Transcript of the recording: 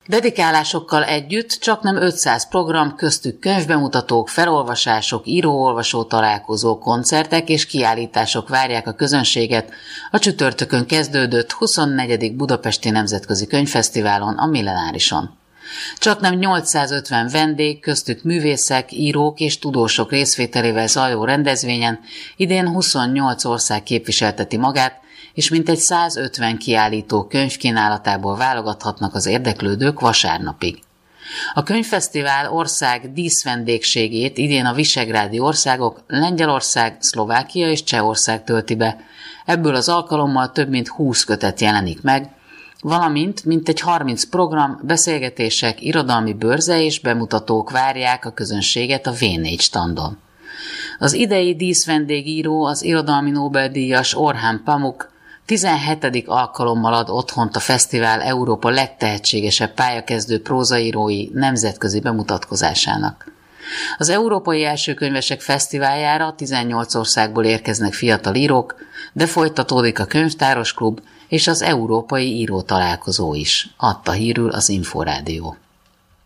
Dedikálásokkal együtt csaknem 500 program, köztük könyvbemutatók, felolvasások, író-olvasó találkozók, koncertek és kiállítások várják a közönséget a csütörtökön kezdődött 24. Budapesti Nemzetközi Könyvfesztiválon, a Millenárison. Csaknem 850 vendég, köztük művészek, írók és tudósok részvételével zajló rendezvényen idén 28 ország képviselteti magát, és mintegy 150 kiállító könyvkínálatából válogathatnak az érdeklődők vasárnapig. A könyvfesztivál ország díszvendégségét idén a visegrádi országok, Lengyelország, Szlovákia és Csehország tölti be. Ebből az alkalommal több mint 20 kötet jelenik meg, valamint mintegy 30 program, beszélgetések, irodalmi bőrze és bemutatók várják a közönséget a V4 standon. Az idei díszvendégíró, az irodalmi Nobel-díjas Orhan Pamuk 17. alkalommal ad otthont a fesztivál Európa legtehetségesebb pályakezdő prózaírói nemzetközi bemutatkozásának. Az Európai Elsőkönyvesek Fesztiváljára 18 országból érkeznek fiatal írók, de folytatódik a Könyvtáros Klub és az Európai Író Találkozó is, adta hírül az Inforádió.